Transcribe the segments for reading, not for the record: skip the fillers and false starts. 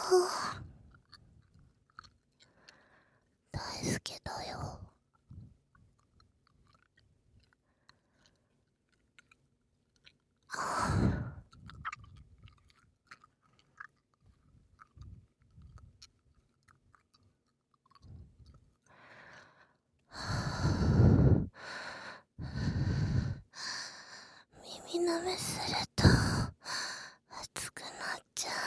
大輔だよ。耳舐めすると熱くなっちゃう。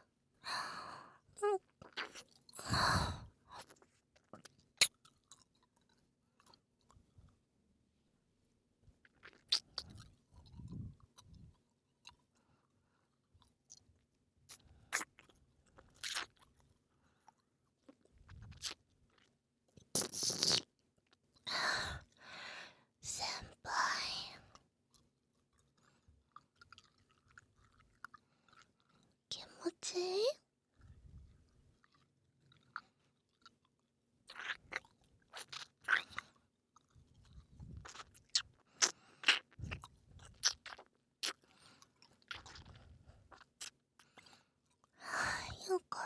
先輩、気持ちいい？よかった。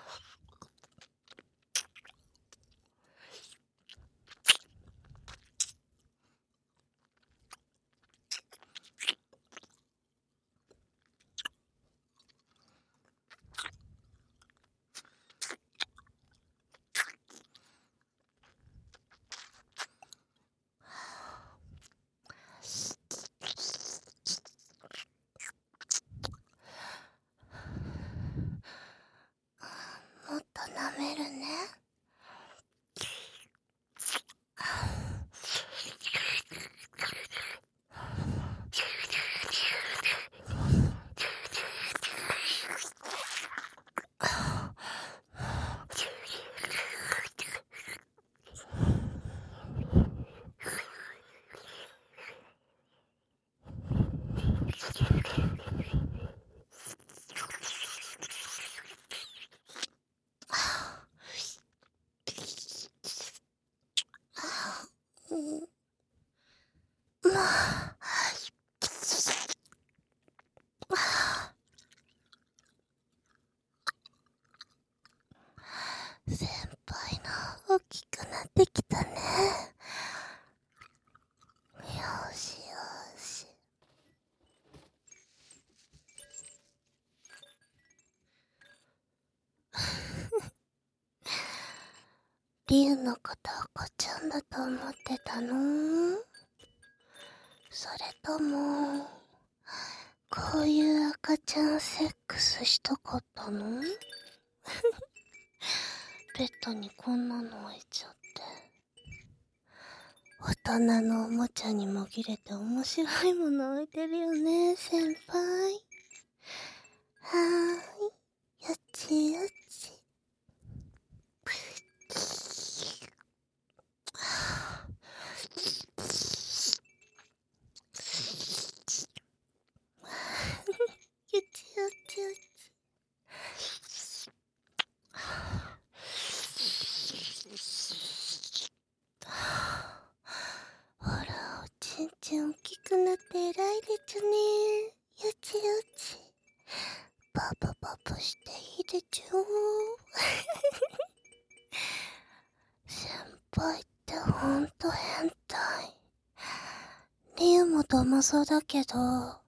もっと舐めるね。先輩の大きくなってきたね。よしよし。リュウのこと赤ちゃんだと思ってたの？それともこういう赤ちゃんセックスしたかったの？ベッドにこんなの置いちゃって。大人のおもちゃに紛れて面白いもの置いてるよね、先輩。はーい、よちよち。よちよちよち。ほら、おちんちん大きくなって偉いでちゅね。よちよち。パパパパしていいでちゅ。先輩ってほんと変態。リュウも騙そうだけど、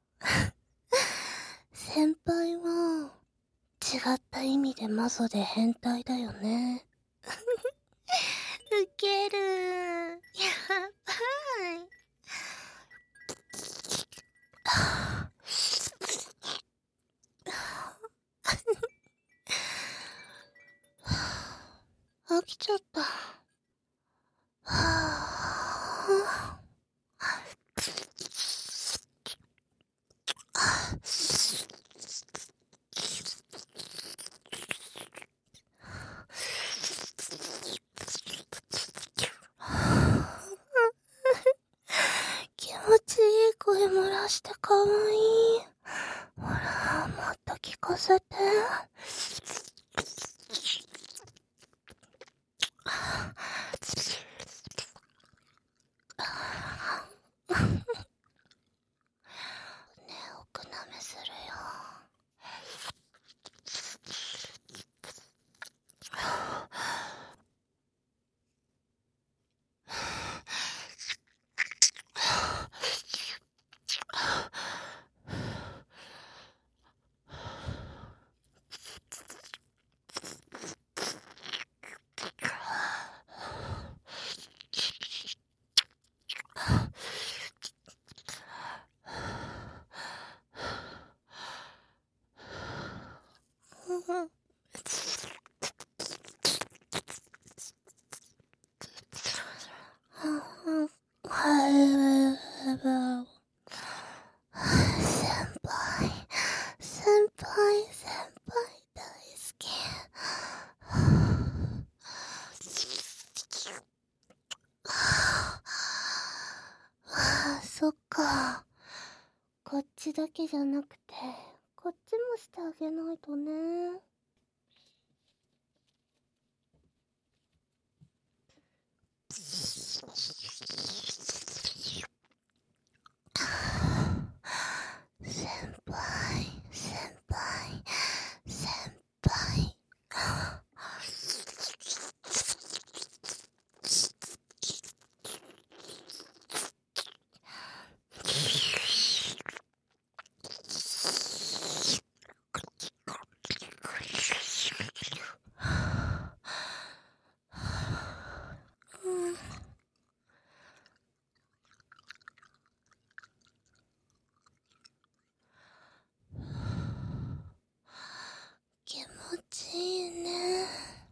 先輩は違った意味でマゾで変態だよね。ウケる。やばい。飽きちゃった。気持ちいい声漏らしてかわいい。ほら、もっと聞かせて。ねえ、奥舐めするよ。 forever. 先輩大好き。そっか。こっちだけじゃなくて、こっちもしてあげないとね。先輩、先輩、先輩。気持ちいいね。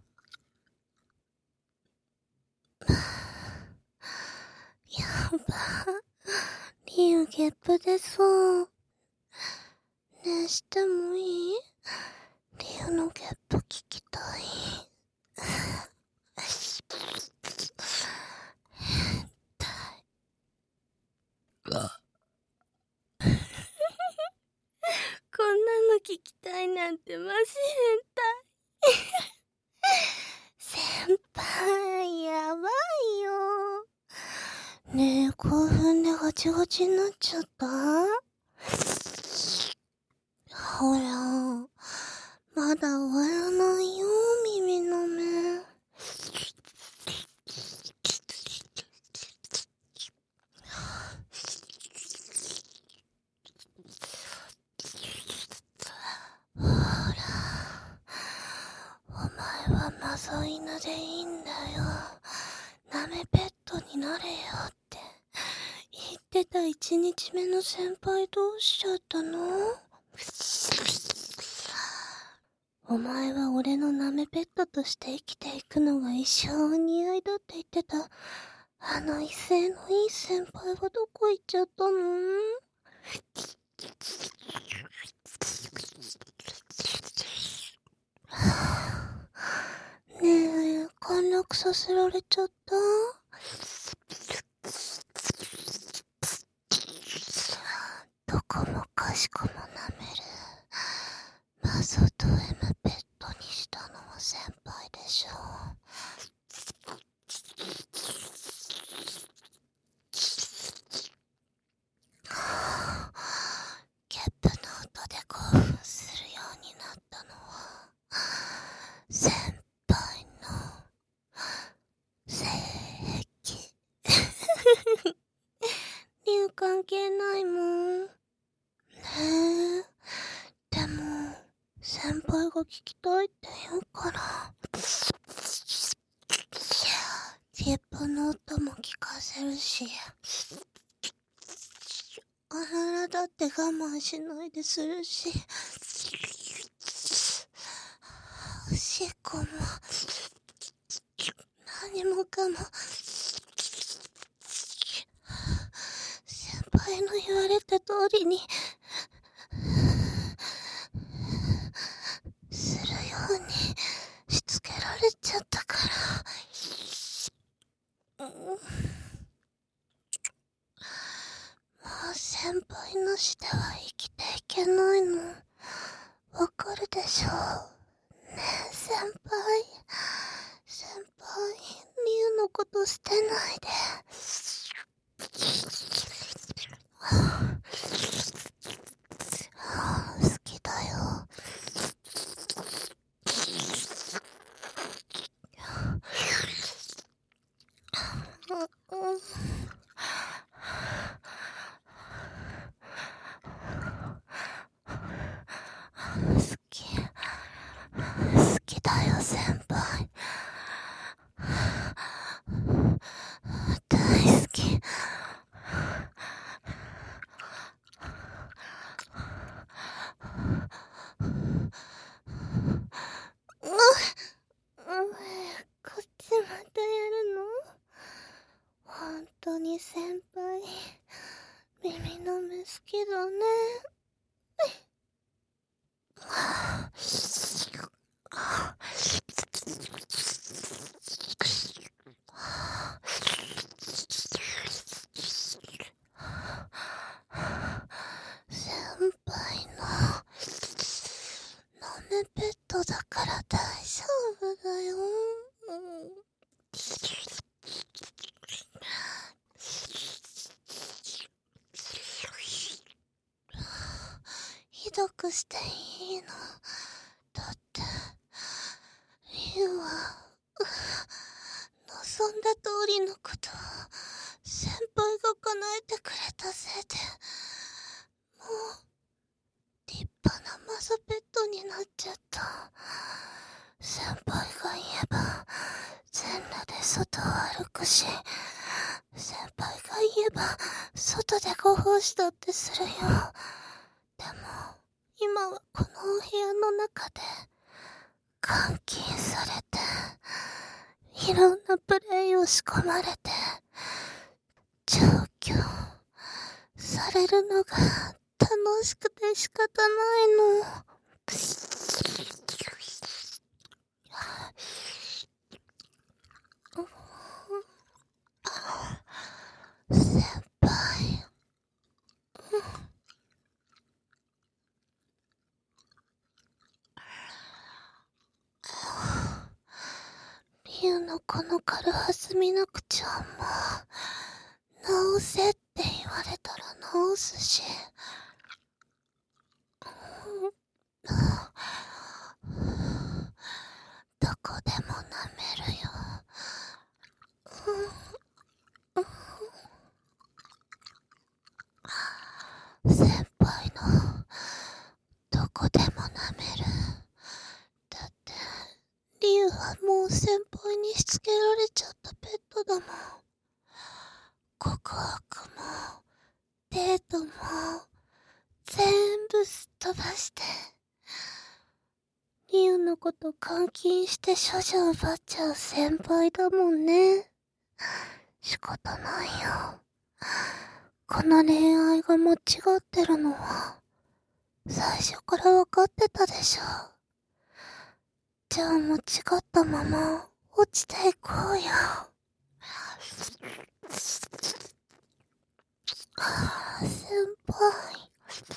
やば。リュウゲップ出そう。ね、してもいい？リュウのゲップ聞きたい。こんなの聞きたいなんてマジ変態。先輩、やばいよ。ねえ、興奮でガチガチになっちゃった？ほら、まだ終わらないよ、耳の目。ほら、お前はマゾ犬でいいんだよ。なめペットになれよって言ってた1日目の先輩どうしちゃったの？お前は俺のなめペットとして生きていくのが一生お似合いだって言ってたあの威勢のいい先輩はどこ行っちゃったの？ねえ、陥落させられちゃった？どこもかしこもなめるマゾと M ペットにしたのは先輩でしょ。ゲップの音で興奮するようになったのは先輩の性癖。理由関係ないもんね。え、でも先輩が聞きたいって言うからゲップの音も聞かせるし、あららだって我慢しないでするし、おしっこも何もかも先輩の言われた通りにするようにしつけられちゃったから、もう先輩なしでは生きていけないのわかるでしょ。ねえ先輩、リュウのこと捨てないで。好きだよ。好きだよ先輩。大好き。 けどね。先輩の豆ペットだから大丈夫だよ。ひどくしていいの？だってリュウは望んだ通りのことを先輩が叶えてくれたせいで、もう立派なマゾペットになっちゃった。先輩が言えば全裸で外を歩くし、先輩が言えば外でご奉仕だってするよ。でも今はこのお部屋の中で監禁されて、いろんなプレイを仕込まれて、調教されるのが楽しくて仕方ないの。先輩、リュウのこの軽はずみの口調も直せって言われたら直すし、どこでも舐めるよ。先輩のどこでも舐める。だってリュウはもう先輩にしつけられちゃったペットだもん。告白もデートも全部すっ飛ばして、リュウのこと監禁して処女奪っちゃう先輩だもんね。仕方ないよ。この恋愛が間違ってるのは最初から分かってたでしょ。じゃあ間違ったまま落ちていこうよ。先輩、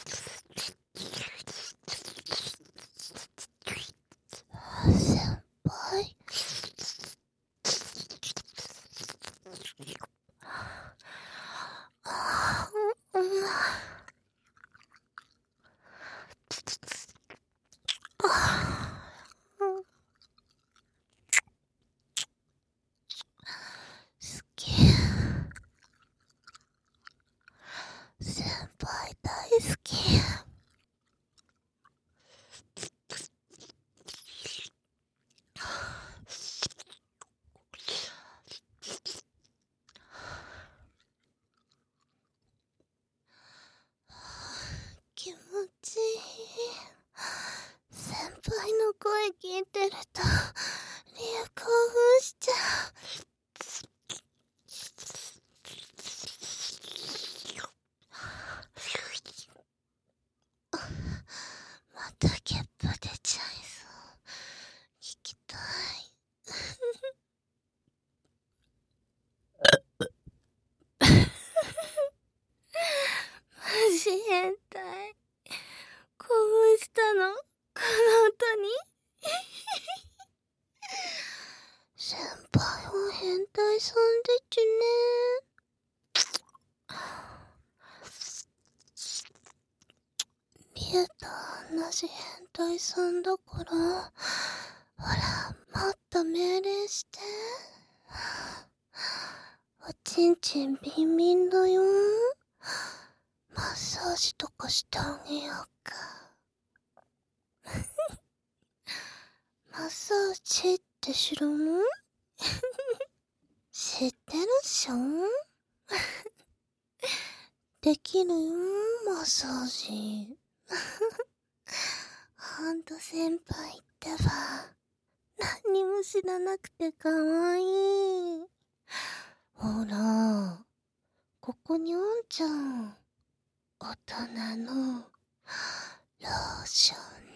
先輩、好き。先輩大好き。気持ちいい。先輩の声聞いてるとリュウ興奮しちゃう。またゲップ出ちゃいそう。聞きたい。マジ変態。興奮したの？この音に？先輩は変態さんでちゅね。リュウと同じ変態さんだから、ほら、もっと命令して。おちんちんビンビンだよ。マッサージとかしてあげようか。マッサージって知らない？知ってるっしょ？できるよ、マッサージ。ほんと先輩ってば、何にも知らなくてかわいい。ほら、ここにあんじゃん。 大人のローション